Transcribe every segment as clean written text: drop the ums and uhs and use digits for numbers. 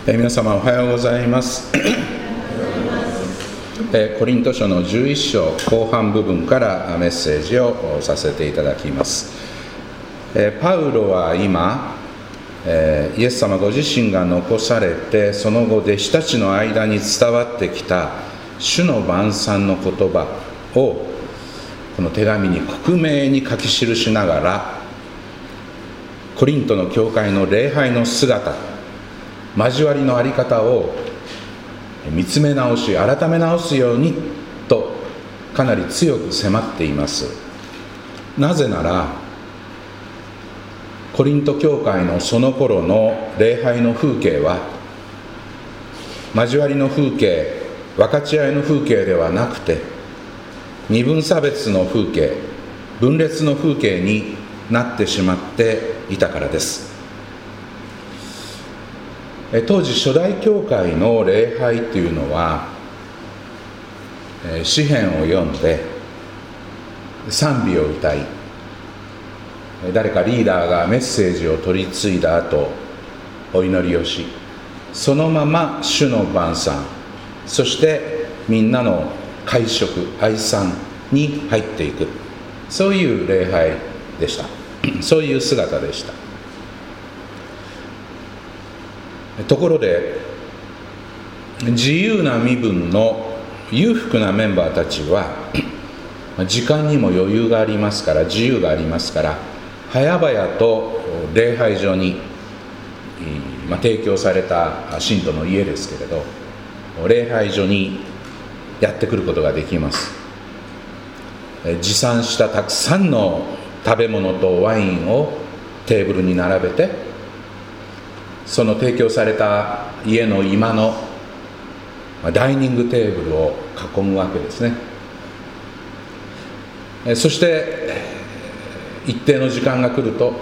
皆様おはようございます。コリント書の11章後半部分からメッセージをさせていただきます。パウロは今、イエス様ご自身が残されて、その後弟子たちの間に伝わってきた主の晩餐の言葉をこの手紙に克明に書き記しながら、コリントの教会の礼拝の姿、交わりの在り方を見つめ直し改め直すようにとかなり強く迫っています。なぜならコリント教会のその頃の礼拝の風景は交わりの風景、分かち合いの風景ではなくて、身分差別の風景、分裂の風景になってしまっていたからです。当時初代教会の礼拝というのは、詩編を読んで賛美を歌い、誰かリーダーがメッセージを取り継いだ後お祈りをし、そのまま主の晩餐、そしてみんなの会食、愛餐に入っていく、そういう礼拝でした。そういう姿でした。ところで自由な身分の裕福なメンバーたちは時間にも余裕がありますから、自由がありますから、早々と礼拝所に、提供された信徒の家ですけれど、礼拝所にやってくることができます。持参したたくさんの食べ物とワインをテーブルに並べて、その提供された家の居間のダイニングテーブルを囲むわけですね。そして一定の時間が来ると、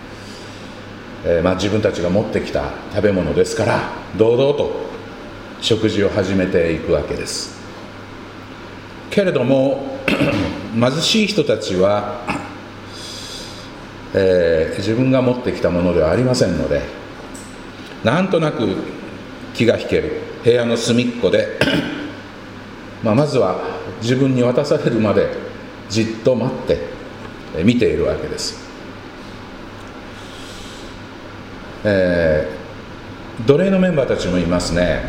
自分たちが持ってきた食べ物ですから堂々と食事を始めていくわけです。けれども貧しい人たちは、自分が持ってきたものではありませんので、なんとなく気が引ける部屋の隅っこでまずは自分に渡されるまでじっと待って見ているわけです。奴隷のメンバーたちもいますね。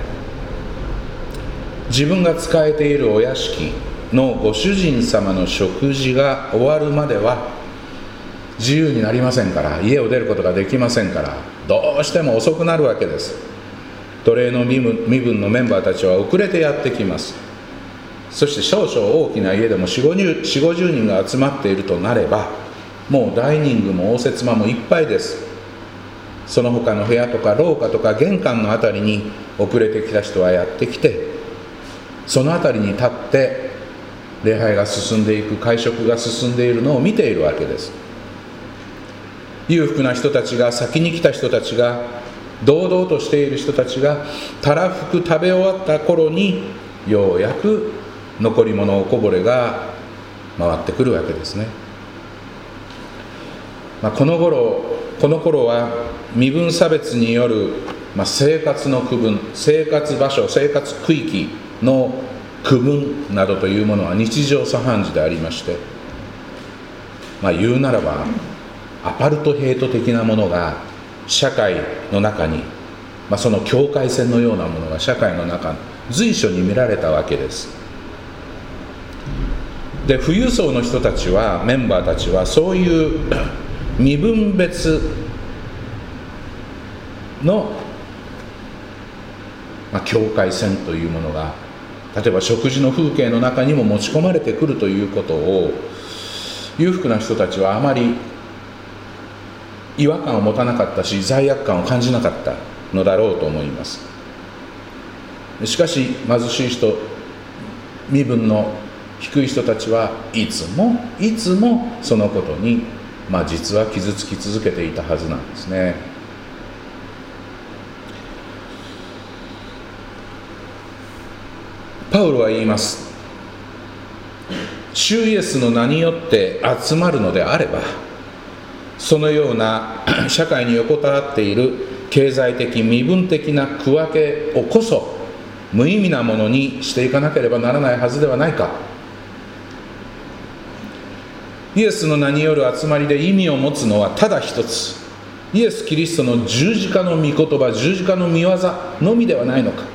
自分が仕えているお屋敷のご主人様の食事が終わるまでは自由になりませんから、家を出ることができませんから、どうしても遅くなるわけです。奴隷の身分のメンバーたちは遅れてやってきます。そして少々大きな家でも40、50人が集まっているとなれば、もうダイニングも応接間もいっぱいです。その他の部屋とか廊下とか玄関のあたりに遅れてきた人はやってきて、そのあたりに立って礼拝が進んでいく、会食が進んでいるのを見ているわけです。裕福な人たちが、先に来た人たちが、堂々としている人たちがたらふく食べ終わった頃に、ようやく残り物おこぼれが回ってくるわけですね。この頃は身分差別による、生活の区分、生活場所、生活区域の区分などというものは日常茶飯事でありまして、言うならばアパルトヘイト的なものが社会の中に、その境界線のようなものが社会の中随所に見られたわけです。で、富裕層の人たちは、メンバーたちはそういう身分別の、境界線というものが、例えば食事の風景の中にも持ち込まれてくるということを、裕福な人たちはあまり違和感を持たなかったし、罪悪感を感じなかったのだろうと思います。しかし貧しい人、身分の低い人たちはいつもそのことに、実は傷つき続けていたはずなんですね。パウロは言います。主イエスの名によって集まるのであれば、そのような社会に横たわっている経済的身分的な区分けをこそ無意味なものにしていかなければならないはずではないか。イエスの名による集まりで意味を持つのはただ一つ、イエス・キリストの十字架の御言葉、十字架の御業のみではないのか。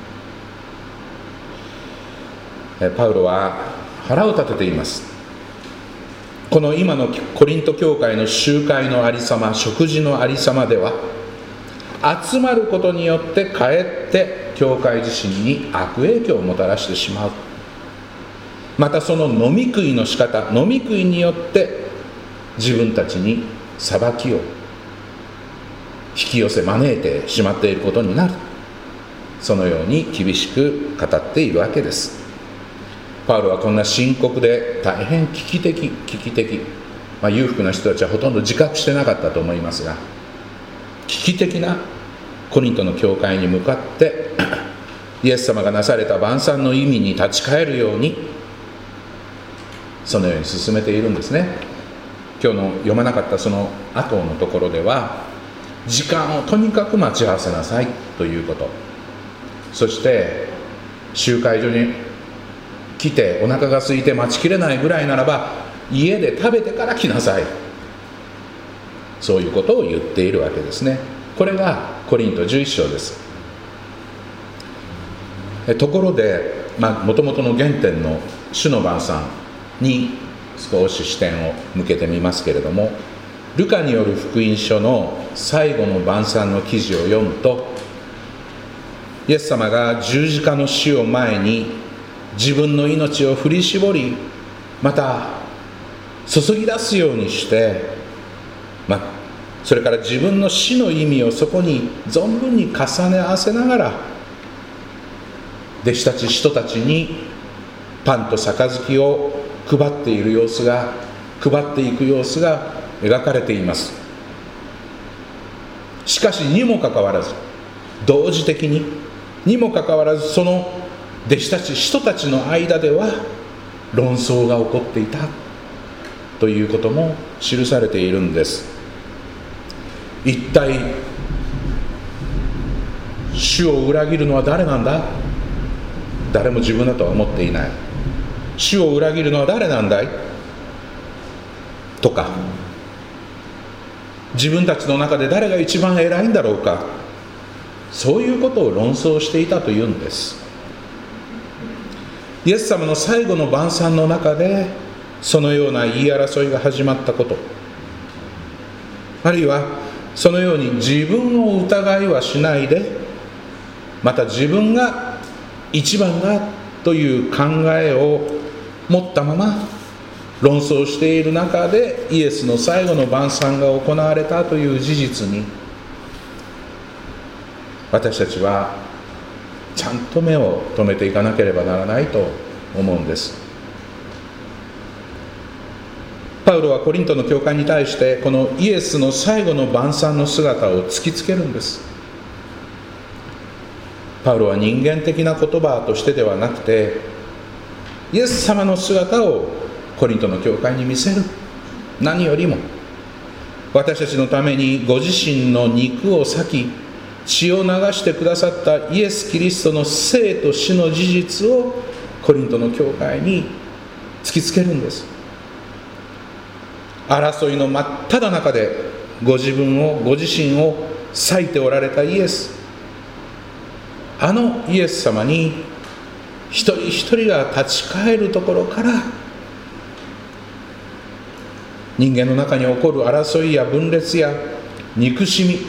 パウロは腹を立てています。この今のコリント教会の集会のありさま、食事のありさまでは、集まることによってかえって教会自身に悪影響をもたらしてしまう。またその飲み食いの仕方、飲み食いによって自分たちに裁きを引き寄せ招いてしまっていることになる。そのように厳しく語っているわけです。パウロはこんな深刻で大変危機的、裕福な人たちはほとんど自覚してなかったと思いますが、危機的なコリントの教会に向かってイエス様がなされた晩餐の意味に立ち返るように、そのように進めているんですね。今日の読まなかったその後のところでは、時間をとにかく待ち合わせなさいということ、そして集会所に来てお腹が空いて待ちきれないぐらいならば家で食べてから来なさい、そういうことを言っているわけですね。これがコリント11章です。ところで、もともとの原点の主の晩餐に少し視点を向けてみますけれども、ルカによる福音書の最後の晩餐の記事を読むと、イエス様が十字架の死を前に自分の命を振り絞り、また注ぎ出すようにして、それから自分の死の意味をそこに存分に重ね合わせながら、弟子たち人たちにパンと杯を配っていく様子が描かれています。しかしにもかかわらず、同時的にもかかわらず、その弟子たち人たちの間では論争が起こっていたということも記されているんです。一体主を裏切るのは誰なんだ？誰も自分だとは思っていない。主を裏切るのは誰なんだい？とか、自分たちの中で誰が一番偉いんだろうか、そういうことを論争していたというんです。イエス様の最後の晩餐の中でそのような言い争いが始まったこと、あるいはそのように自分を疑いはしないで、また自分が一番だという考えを持ったまま論争している中でイエスの最後の晩餐が行われたという事実に、私たちはちゃんと目を留めていかなければならないと思うんです。パウロはコリントの教会に対してこのイエスの最後の晩餐の姿を突きつけるんです。パウロは人間的な言葉としてではなくて、イエス様の姿をコリントの教会に見せる。何よりも私たちのためにご自身の肉を裂き血を流してくださったイエス・キリストの生と死の事実をコリントの教会に突きつけるんです。争いの真っ只中でご自身を裂いておられたイエス、あのイエス様に一人一人が立ち返るところから、人間の中に起こる争いや分裂や憎しみ、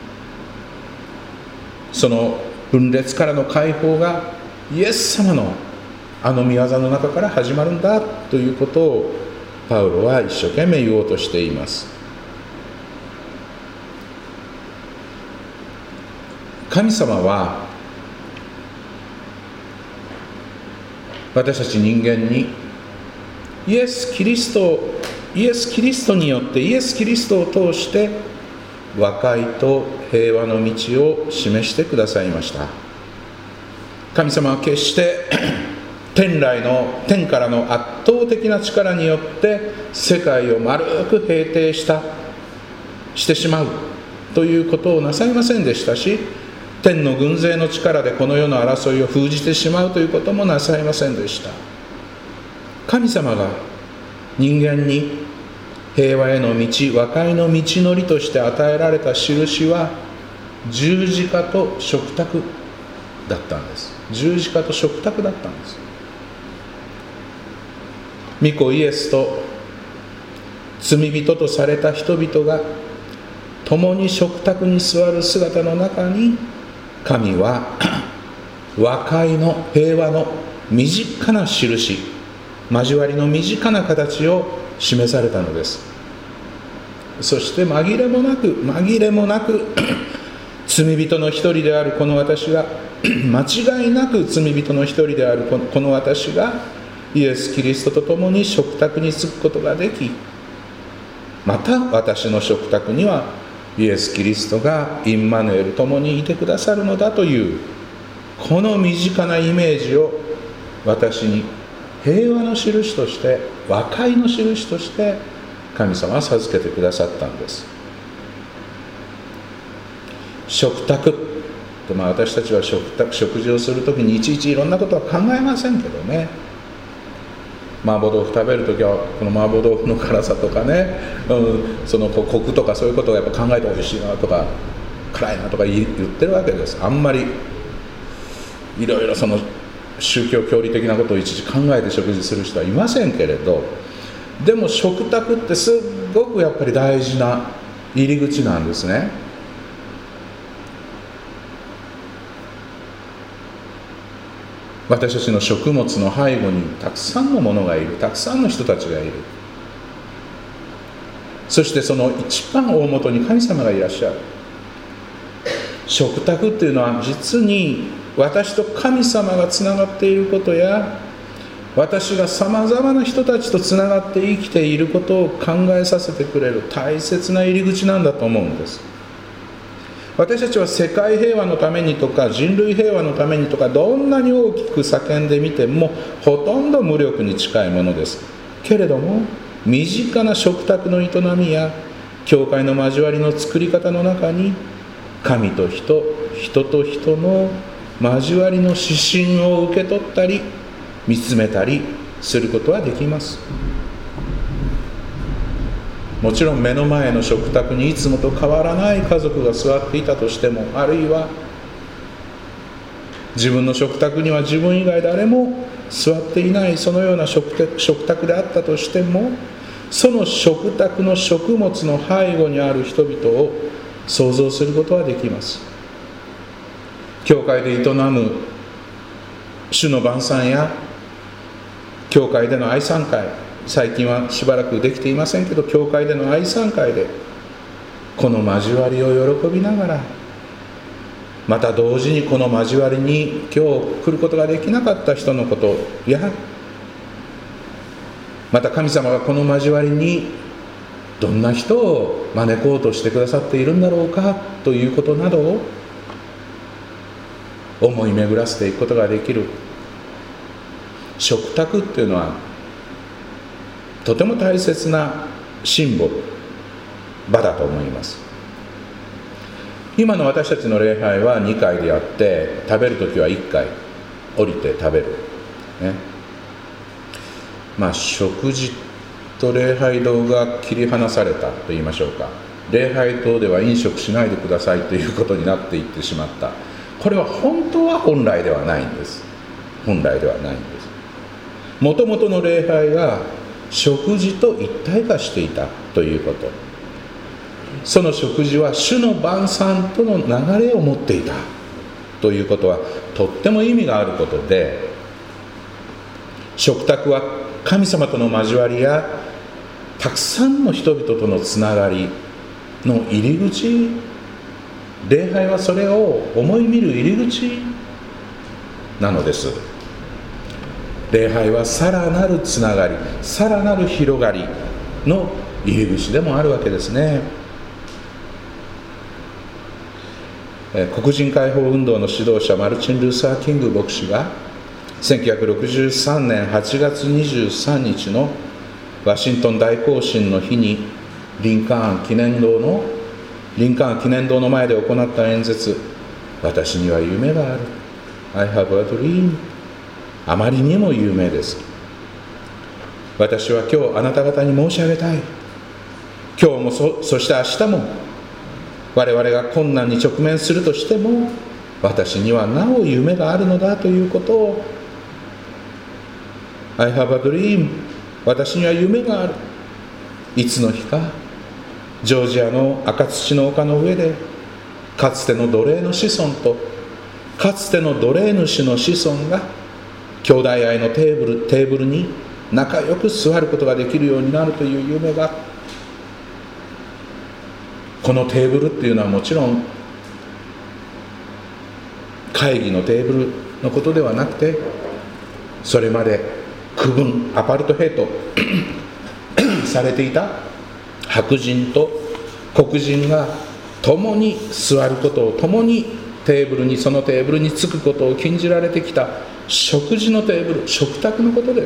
その分裂からの解放がイエス様のあの御業の中から始まるんだということをパウロは一生懸命言おうとしています。神様は私たち人間にイエス・キリストによって、イエス・キリストを通して和解と平和の道を示してくださいました。神様は決して天からの圧倒的な力によって世界を丸く平定してしまうということをなさいませんでしたし、天の軍勢の力でこの世の争いを封じてしまうということもなさいませんでした。神様が人間に平和への道、和解の道のりとして与えられた印は十字架と食卓だったんです。十字架と食卓だったんです。御子イエスと罪人とされた人々が共に食卓に座る姿の中に、神は和解の平和の身近な印、交わりの身近な形を示されたのです。そして紛れもなく罪人の一人であるこの私が、間違いなく罪人の一人であるこの私がイエス・キリストと共に食卓に着くことができ、また私の食卓にはイエス・キリストがインマヌエル共にいてくださるのだという、この身近なイメージを私に平和の印として、和解の印として神様は授けてくださったんです。食卓と、私たちは食事をするときにいちいちいろんなことは考えませんけどね。麻婆豆腐食べるときはこの麻婆豆腐の辛さとかね、そのコクとかそういうことをやっぱ考えておいしいなとか辛いなとか言ってるわけです。あんまりいろいろその宗教教理的なことをいちいち考えて食事する人はいませんけれど、でも食卓ってすっごくやっぱり大事な入り口なんですね。私たちの食物の背後にたくさんのものがいる、たくさんの人たちがいる。そしてその一番大元に神様がいらっしゃる。食卓っていうのは実に私と神様がつながっていることや、私がさまざまな人たちとつながって生きていることを考えさせてくれる大切な入り口なんだと思うんです。私たちは世界平和のためにとか人類平和のためにとかどんなに大きく叫んでみてもほとんど無力に近いものです。けれども身近な食卓の営みや教会の交わりの作り方の中に、神と人、人と人の交わりの指針を受け取ったり見つめたりすることはできます。もちろん目の前の食卓にいつもと変わらない家族が座っていたとしても、あるいは自分の食卓には自分以外誰も座っていないそのような食卓であったとしても、その食卓の食物の背後にある人々を想像することはできます。教会で営む主の晩餐や教会での愛餐会、最近はしばらくできていませんけど、教会での愛餐会でこの交わりを喜びながら、また同時にこの交わりに今日来ることができなかった人のことや、また神様がこの交わりにどんな人を招こうとしてくださっているんだろうかということなどを思い巡らせていくことができる。食卓っていうのはとても大切なシンボル、場だと思います。今の私たちの礼拝は2回であって、食べるときは1回降りて食べる、ね。食事と礼拝堂が切り離されたと言いましょうか。礼拝堂では飲食しないでくださいということになっていってしまった。これは本来ではないんです。本来ではないんです。もともとの礼拝が食事と一体化していたということ。その食事は主の晩餐との流れを持っていたということはとっても意味があることで、食卓は神様との交わりやたくさんの人々とのつながりの入り口、礼拝はそれを思い見る入り口なのです。礼拝はさらなるつながり、さらなる広がりの入り口でもあるわけですね。黒人解放運動の指導者マルチン・ルーサー・キング牧師が1963年8月23日のワシントン大行進の日にリンカーン記念堂のリンカーン記念堂の前で行った演説、私には夢がある。I have a dream。あまりにも有名です。私は今日あなた方に申し上げたい。今日も そして明日も、我々が困難に直面するとしても、私にはなお夢があるのだということを。I have a dream。私には夢がある。いつの日か、ジョージアの赤土の丘の上で、かつての奴隷の子孫とかつての奴隷主の子孫が兄弟愛のテーブルに仲良く座ることができるようになるという夢が、このテーブルっていうのはもちろん会議のテーブルのことではなくて、それまで区分アパルトヘイトされていた白人と黒人が共に座ることを、共にそのテーブルにつくことを禁じられてきた食事のテーブル、食卓のことです。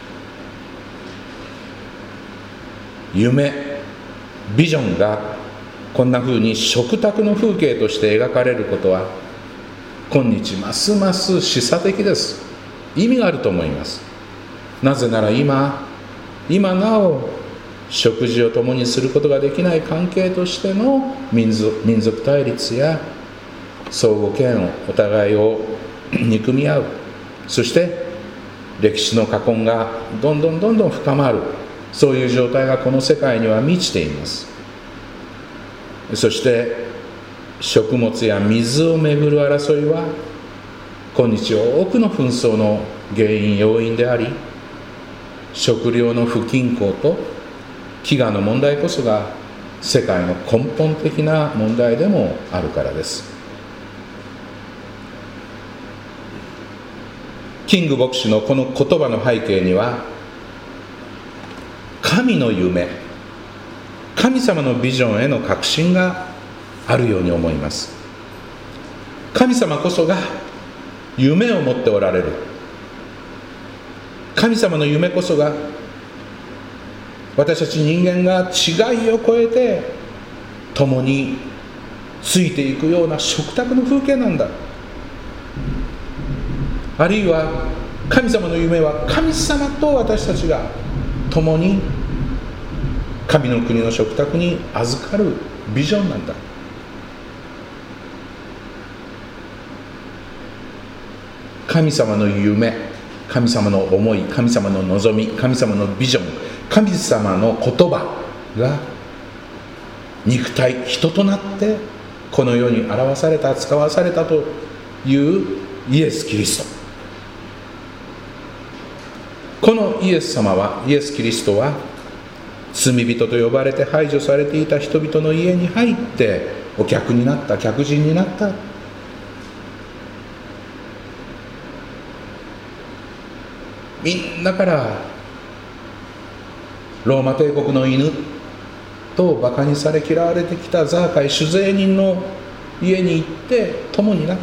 夢、ビジョンがこんな風に食卓の風景として描かれることは、今日ますます示唆的です。意味があると思います。なぜなら今なお食事を共にすることができない関係としての民族対立や相互嫌悪、お互いを憎み合う、そして歴史の禍根がどんどん深まる、そういう状態がこの世界には満ちています。そして食物や水をめぐる争いは今日多くの紛争の原因要因であり、食料の不均衡と飢餓の問題こそが世界の根本的な問題でもあるからです。キング牧師のこの言葉の背景には、神の夢、神様のビジョンへの確信があるように思います。神様こそが夢を持っておられる。神様の夢こそが私たち人間が違いを超えて共についていくような食卓の風景なんだ。あるいは神様の夢は神様と私たちが共に神の国の食卓に預かるビジョンなんだ。神様の夢、神様の思い、神様の望み、神様のビジョン、神様の言葉が肉体、人となってこの世に表された、使わされたというイエス・キリスト。このイエス様は、イエス・キリストは罪人と呼ばれて排除されていた人々の家に入ってお客になった、客人になった。みんなからローマ帝国の犬とバカにされ嫌われてきたザーカイ酒税人の家に行って友になった。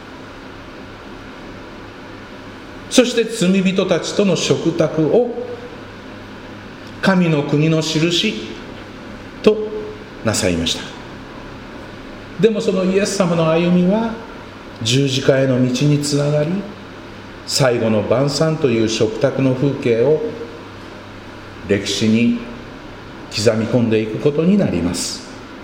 そして罪人たちとの食卓を神の国の印となさいました。でもそのイエス様の歩みは十字架への道につながり、最後の晩餐という食卓の風景を歴史に刻み込んでいくことになります。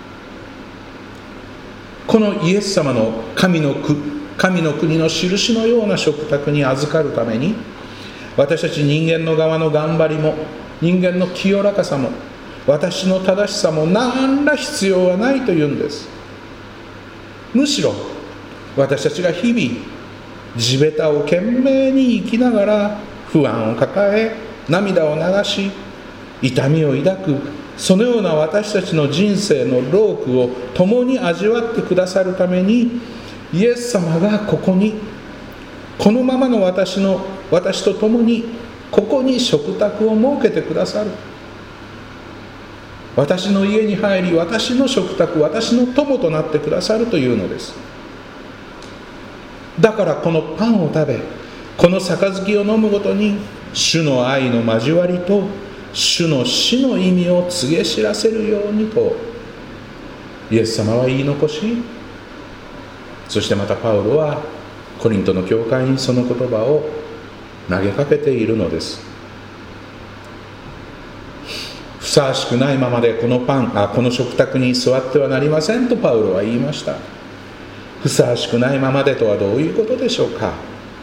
このイエス様の神の国の印のような食卓に預かるために、私たち人間の側の頑張りも、人間の清らかさも、私の正しさも何ら必要はないというんです。むしろ私たちが日々地べたを懸命に生きながら不安を抱え、涙を流し、痛みを抱く、そのような私たちの人生の労苦を共に味わってくださるために、イエス様がここに、このままの私と共にここに食卓を設けてくださる。私の家に入り、私の食卓、私の友となってくださるというのです。だからこのパンを食べ、この杯を飲むごとに、主の愛の交わりと主の死の意味を告げ知らせるようにと、 イエス様は言い残し、そしてまたパウロはコリントの教会にその言葉を投げかけているのです。ふさわしくないままでこの食卓に座ってはなりませんとパウロは言いました。ふさわしくないままでとはどういうことでしょうか。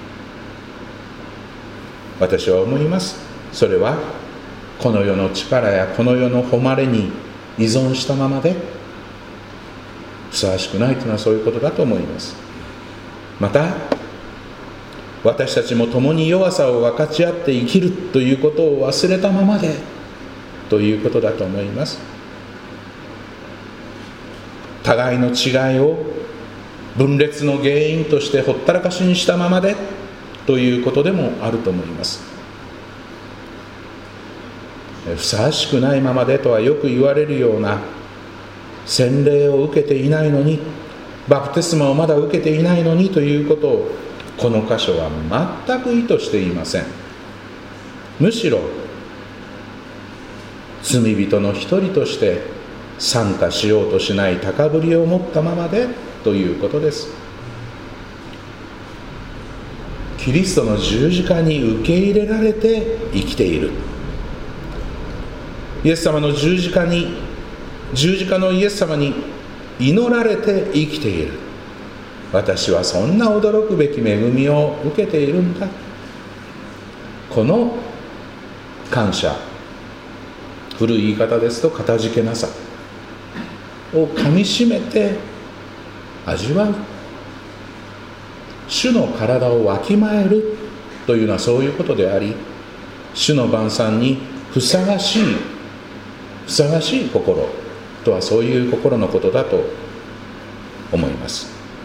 私は思います。それはこの世の力やこの世の誉れに依存したままでふさわしくないというのはそういうことだと思います。また私たちも共に弱さを分かち合って生きるということを忘れたままでということだと思います。互いの違いを分裂の原因としてほったらかしにしたままでということでもあると思います。ふさわしくないままでとはよく言われるような、洗礼を受けていないのに、バプテスマをまだ受けていないのにということをこの箇所は全く意図していません。むしろ罪人の一人として参加しようとしない高ぶりを持ったままでということです。キリストの十字架に受け入れられて生きている。イエス様の十字架のイエス様に祈られて生きている。私はそんな驚くべき恵みを受けているんだ。この感謝、古い言い方ですとかたじけなさをかみしめて味わう。主の体をわきまえるというのはそういうことであり、主の晩餐にふさわしい心とはそういう心のことだと思います。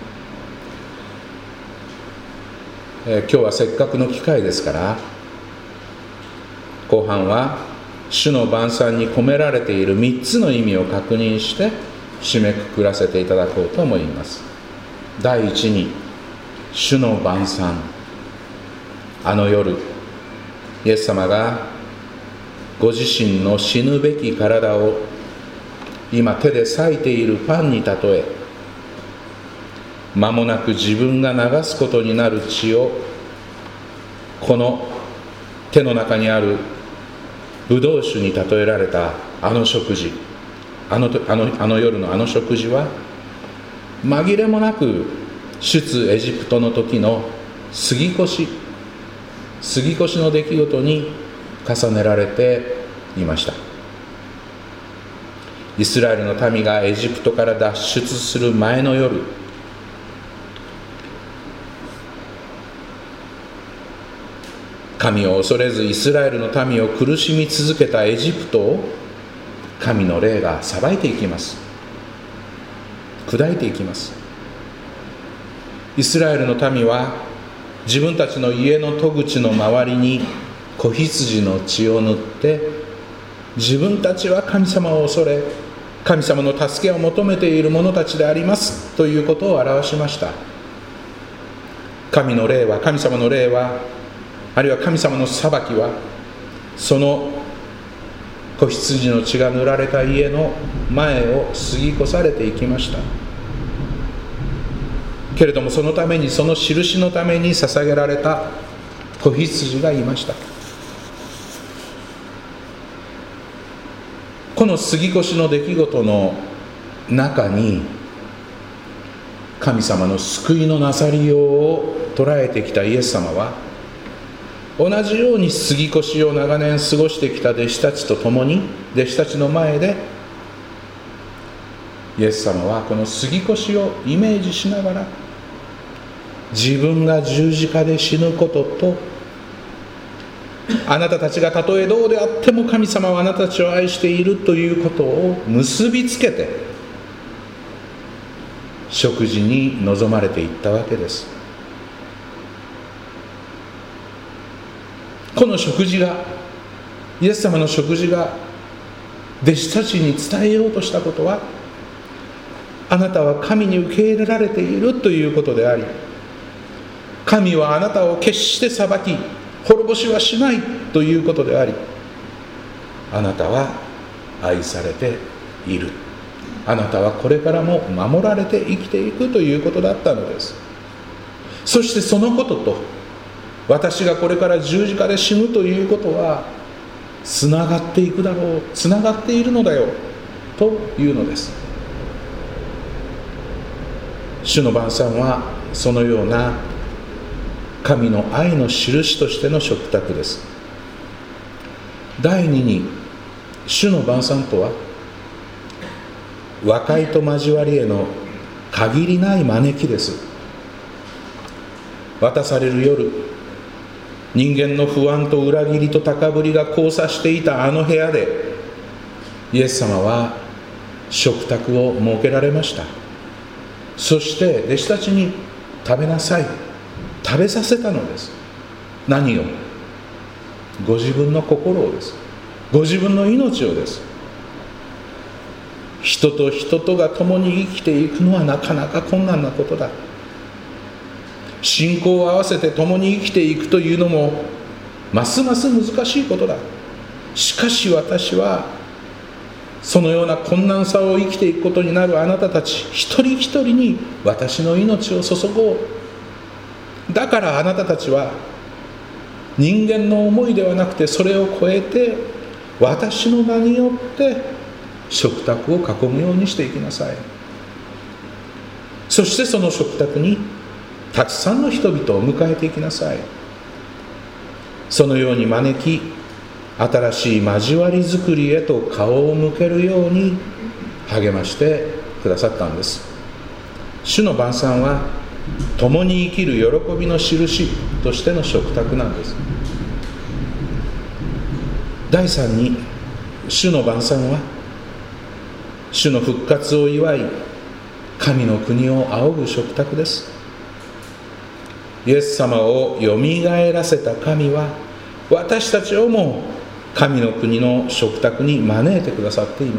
今日はせっかくの機会ですから、後半は主の晩餐に込められている3つの意味を確認して締めくくらせていただこうと思います。第一に、主の晩餐。あの夜、イエス様がご自身の死ぬべき体を今手で裂いているパンに例え、間もなく自分が流すことになる血をこの手の中にあるブドウ酒に例えられたあの食事、あの夜のあの食事は紛れもなく出エジプトの時の杉越の出来事に重ねられていました。イスラエルの民がエジプトから脱出する前の夜、神を恐れずイスラエルの民を苦しみ続けたエジプトを神の霊が裁いていきます。砕いていきます。イスラエルの民は自分たちの家の戸口の周りに子羊の血を塗って、自分たちは神様を恐れ神様の助けを求めている者たちでありますということを表しました。神様の霊は、あるいは神様の裁きは、その子羊の血が塗られた家の前を過ぎ越されていきました。けれどもそのために、その印のために捧げられた子羊がいました。この杉越の出来事の中に、神様の救いのなさりようを捉えてきたイエス様は、同じように杉越を長年過ごしてきた弟子たちと共に、弟子たちの前で、イエス様はこの杉越をイメージしながら、自分が十字架で死ぬことと、あなたたちがたとえどうであっても神様はあなたたちを愛しているということを結びつけて食事に臨まれていったわけです。この食事が、イエス様の食事が弟子たちに伝えようとしたことは、あなたは神に受け入れられているということであり、神はあなたを決して裁き滅ぼしはしないということであり、あなたは愛されている。 あなたはこれからも守られて生きていくということだったのです。そしてそのことと私がこれから十字架で死ぬということはつながっていくだろう、つながっているのだよというのです。主の晩餐はそのような神の愛の印としての食卓です。第二に、主の晩餐とは和解と交わりへの限りない招きです。渡される夜、人間の不安と裏切りと高ぶりが交差していたあの部屋で、イエス様は食卓を設けられました。そして弟子たちに食べなさい、食べさせたのです。何を？ご自分の心をです。ご自分の命をです。人と人とが共に生きていくのはなかなか困難なことだ。信仰を合わせて共に生きていくというのもますます難しいことだ。しかし私はそのような困難さを生きていくことになるあなたたち一人一人に私の命を注ごう。だからあなたたちは人間の思いではなくて、それを超えて私の名によって食卓を囲むようにしていきなさい。そしてその食卓にたくさんの人々を迎えていきなさい。そのように招き、新しい交わりづくりへと顔を向けるように励ましてくださったんです。主の晩餐は共に生きる喜びの印としての食卓なんです。第三に、主の晩餐は主の復活を祝い神の国を仰ぐ食卓です。イエス様をよみがえらせた神は私たちをも神の国の食卓に招いてくださっています。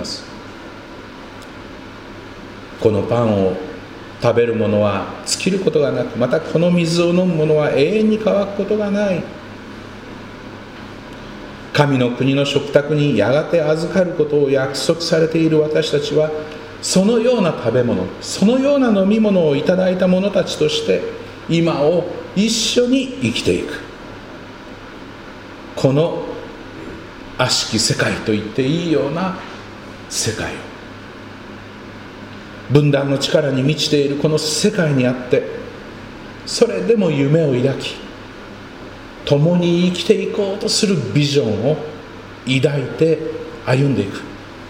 このパンを食べる者は尽きることがなく、またこの水を飲む者は永遠に乾くことがない。神の国の食卓にやがて預かることを約束されている私たちは、そのような食べ物、そのような飲み物をいただいた者たちとして今を一緒に生きていく。この悪しき世界と言っていいような世界を、分断の力に満ちているこの世界にあって、それでも夢を抱き共に生きていこうとするビジョンを抱いて歩んでいく。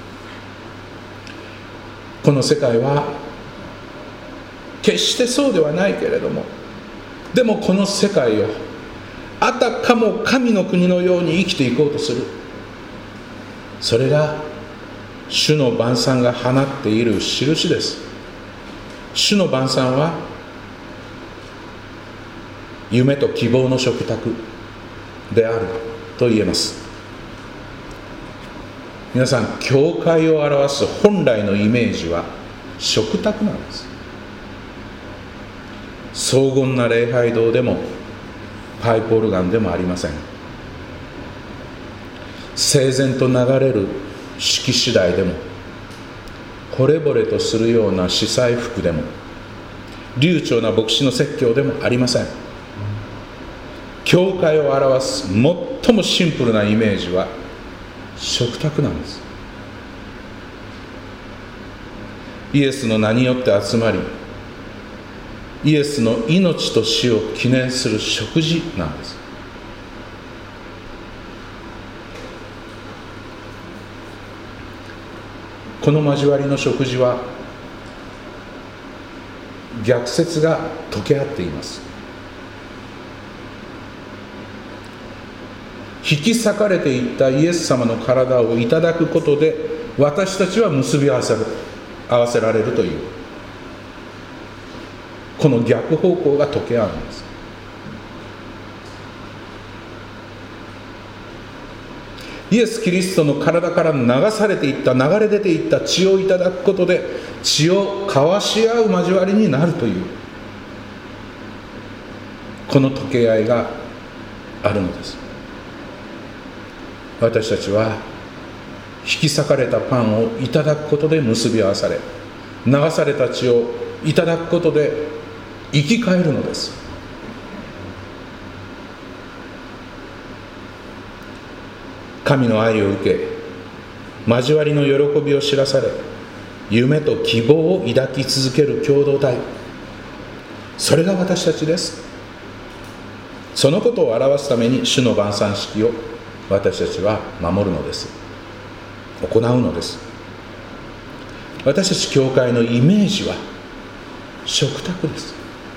この世界は決してそうではないけれども、でもこの世界をあたかも神の国のように生きていこうとする。それが主の晩餐が放っている印です。主の晩餐は夢と希望の食卓であると言えます。皆さん、教会を表す本来のイメージは食卓なんです。荘厳な礼拝堂でもパイプオルガンでもありません。整然と流れる式次第でも、惚れ惚れとするような司祭服でも、流暢な牧師の説教でもありません。教会を表す最もシンプルなイメージは食卓なんです。イエスの名によって集まり、イエスの命と死を記念する食事なんです。この交わりの食事は逆説が溶け合っています。引き裂かれていったイエス様の体をいただくことで、私たちは結び合わせられるという、この逆方向が溶け合うんです。イエス・キリストの体から流されていった、流れ出ていった血をいただくことで、血を交わし合う交わりになるという、この溶け合いがあるのです。私たちは引き裂かれたパンをいただくことで結び合わされ、流された血をいただくことで生き返るのです。神の愛を受け、交わりの喜びを知らされ、夢と希望を抱き続ける共同体、それが私たちです。そのことを表すために主の晩餐式を私たちは守るのです。行うのです。私たち教会のイメージは食卓です。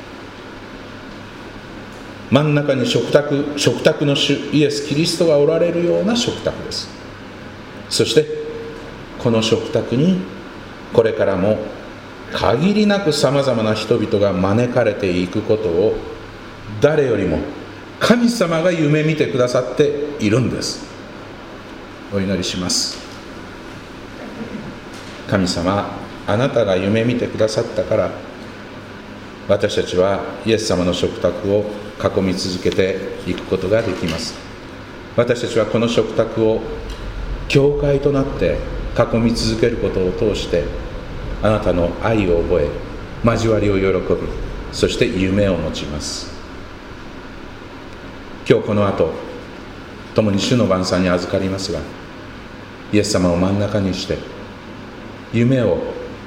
真ん中に食卓の主イエス・キリストがおられるような食卓です。そしてこの食卓にこれからも限りなくさまざまな人々が招かれていくことを誰よりも神様が夢見てくださっているんです。お祈りします。神様、あなたが夢見てくださったから私たちはイエス様の食卓を囲み続けていくことができます。私たちはこの食卓を教会となって囲み続けることを通してあなたの愛を覚え、交わりを喜び、そして夢を持ちます。今日この後共に主の晩餐に預かりますが、イエス様を真ん中にして夢を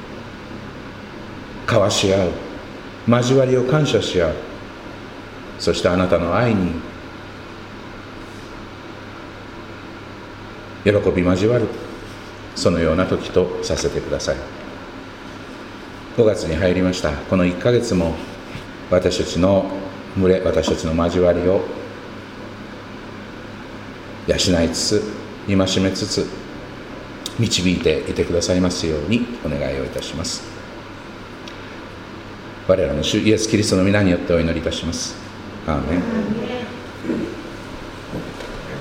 交わし合う、交わりを感謝し合う、そしてあなたの愛に喜び交わる、そのような時とさせてください。5月に入りました。この1ヶ月も私たちの群れ、私たちの交わりを養いつつ、戒めつつ導いていてくださいますようにお願いをいたします。我らの主イエス・キリストの皆によってお祈りいたします。アーメン。